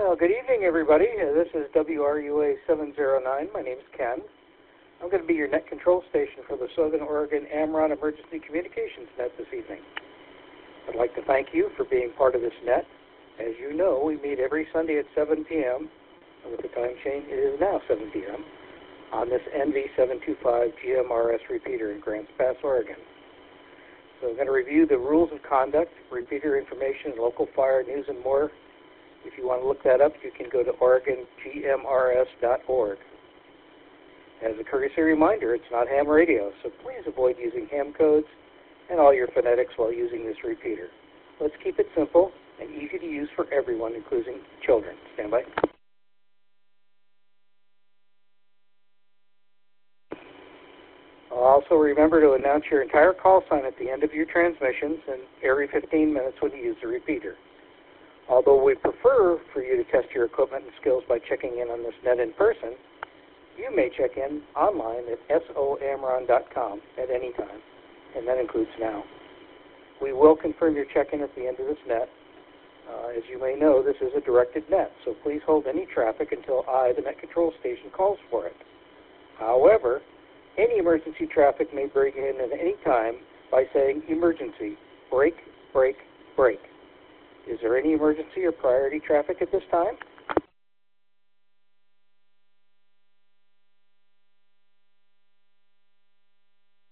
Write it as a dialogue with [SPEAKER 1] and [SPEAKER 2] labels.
[SPEAKER 1] Well, good evening, everybody. This is WRUA 709. My name is Ken. I'm going to be your net control station for the Southern Oregon Amron Emergency Communications Net this evening. I'd like to thank you for being part of this net. As you know, we meet every Sunday at 7 p.m., and with the time change, it is now 7 p.m., on this NV725 GMRS repeater in Grants Pass, Oregon. So I'm going to review the rules of conduct, repeater information, local fire news, and more. If you want to look that up, you can go to OregonGMRS.org. As a courtesy reminder, it's not ham radio, so please avoid using ham codes and all your phonetics while using this repeater. Let's keep it simple and easy to use for everyone, including children. Stand by. Also remember to announce your entire call sign at the end of your transmissions and every 15 minutes when you use the repeater. Although we prefer for you to test your equipment and skills by checking in on this net in person, you may check in online at somron.com at any time, and that includes now. We will confirm your check-in at the end of this net. As you may know, this is a directed net, so please hold any traffic until I, the net control station, calls for it. However, any emergency traffic may break in at any time by saying, "Emergency, break, break, break." Is there any emergency or priority traffic at this time?